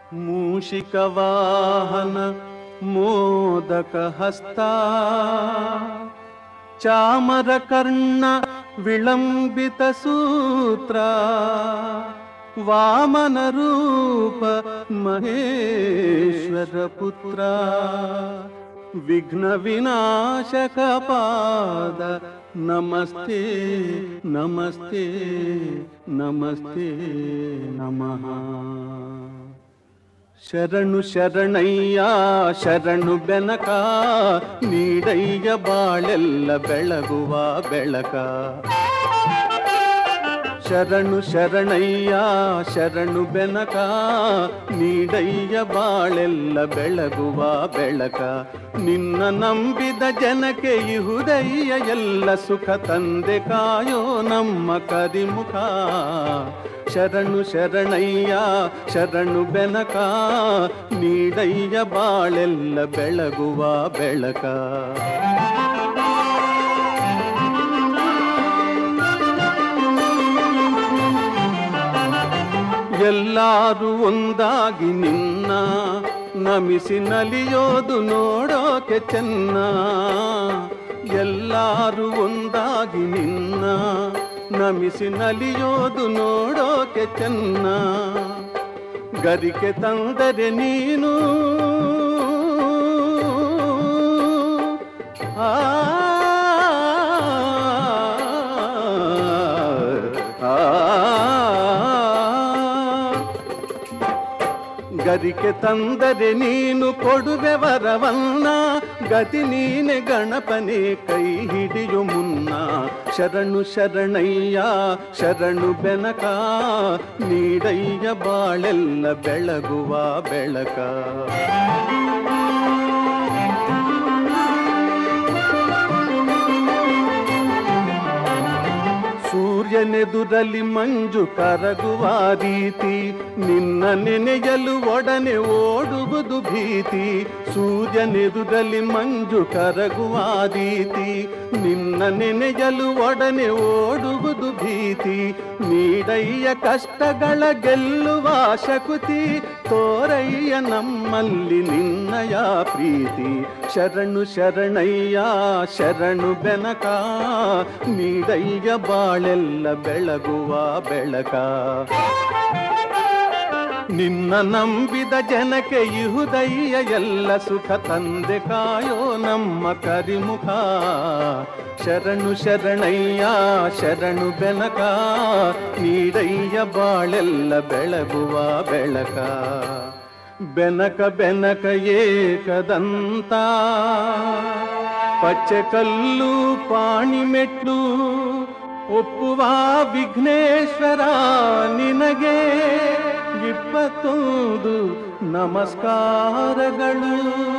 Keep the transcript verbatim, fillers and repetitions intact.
ಮೂಷಿಕವಾಹನ ಮೋದಕ ಹಸ್ತ ಚಾಮರಕರ್ಣ ವಿಳಂಬಿತ ಸೂತ್ರ ವಾಮನ ರೂಪ ಮಹೇಶ್ವರ ಪುತ್ರ ವಿಘ್ನ ವಿನಾಶಕ ಪಾದ ನಮಸ್ತೆ ನಮಸ್ತೆ ನಮಸ್ತೆ ನಮಃ. ಶರಣು ಶರಣಯ್ಯ ಶರಣು ಬೆನಕ ನೀಡಯ್ಯ ಬಾಳೆಲ್ಲ ಬೆಳಗುವ ಬೆಳಕ. ಶರಣು ಶರಣಯ್ಯ ಶರಣು ಬೆನಕ ನೀಡಯ್ಯ ಬಾಳೆಲ್ಲ ಬೆಳಗುವ ಬೆಳಕ. ನಿನ್ನ ನಂಬಿದ ಜನಕ್ಕೆ ಇಹುದಯ್ಯ ಎಲ್ಲ ಸುಖ ತಂದೆ ಕಾಯೋ ನಮ್ಮ ಕರಿಮುಖ. ಶರಣು ಶರಣಯ್ಯ ಶರಣು ಬೆನಕ ನೀಡಯ್ಯ ಬಾಳೆಲ್ಲ ಬೆಳಗುವ ಬೆಳಕ. ಎಲ್ಲರೂ ಒಂದಾಗಿ ನಿನ್ನ ನಮಿಸಿ ನಲಿಯೋದು ನೋಡೋಕೆ ಚೆನ್ನ. ಎಲ್ಲರೂ ಒಂದಾಗಿ ನಿನ್ನ ನಮಿಸಿ ನಲಿಯೋದು ನೋಡೋಕೆ ಚೆನ್ನ. ಗರಿಕೆ ತಂದರೆ ನೀನು ಆ ಗರಿಕೆ ತಂದರೆ ನೀನು ಕೊಡುವೆ ವರವನ್ನ. ಗತಿ ನೀನೆ ಗಣಪನೆ ಕೈ ಹಿಡಿಯು ಮುನ್ನ. ಶರಣು ಶರಣಯ್ಯ ಶರಣು ಬೆನಕ ನೀಡಯ್ಯ ಬಾಳೆಲ್ಲ ಬೆಳಗುವ ಬೆಳಕ. ಸೂರ್ಯನೆದುರಲ್ಲಿ ಮಂಜು ಕರಗುವ ರೀತಿ ನಿನ್ನ ನೆನೆಯಲು ಒಡನೆ ಓಡುವುದು ಭೀತಿ. ಸೂರ್ಯನೆದುರಲ್ಲಿ ಮಂಜು ಕರಗುವ ರೀತಿ ನಿನ್ನ ನೆನೆಯಲು ಒಡನೆ ಓಡುವುದು ಭೀತಿ. ನೀಡಯ್ಯ ಕಷ್ಟಗಳ ಗೆಲ್ಲುವ ಶಕುತಿ ತೋರಯ್ಯ ನಮ್ಮಲ್ಲಿ ನಿನ್ನಯ ಪ್ರೀತಿ. ಶರಣು ಶರಣಯ್ಯ ಶರಣು ಬೆನಕ ನೀಡಯ್ಯ ಬಾಳೆಲ್ಲ ಬೆಳಗುವ ಬೆಳಕ. ನಿನ್ನ ನಂಬಿದ ಜನಕ್ಕೆ ಇಹುದಯ್ಯ ಎಲ್ಲ ಸುಖ ತಂದೆ ಕಾಯೋ ನಮ್ಮ ಕರಿಮುಖ. ಶರಣು ಶರಣಯ್ಯ ಶರಣು ಬೆನಕ ನೀಡಯ್ಯ ಬಾಳೆಲ್ಲ ಬೆಳಗುವ ಬೆಳಕ. ಬೆನಕ ಬೆನಕ ಏಕದಂತ ಪಚ್ಚೆ ಕಲ್ಲು ಪಾಣಿಮೆಟ್ಟು ಒಪ್ಪುವ ವಿಘ್ನೇಶ್ವರ ನಿನಗೆ ಇಪ್ಪತ್ತೊಂದು ನಮಸ್ಕಾರಗಳು.